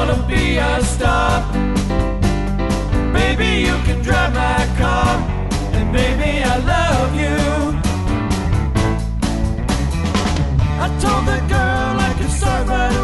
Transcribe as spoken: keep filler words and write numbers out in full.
to be a star. Baby, you can drive my car, and baby, I love you. I told the girl I could start right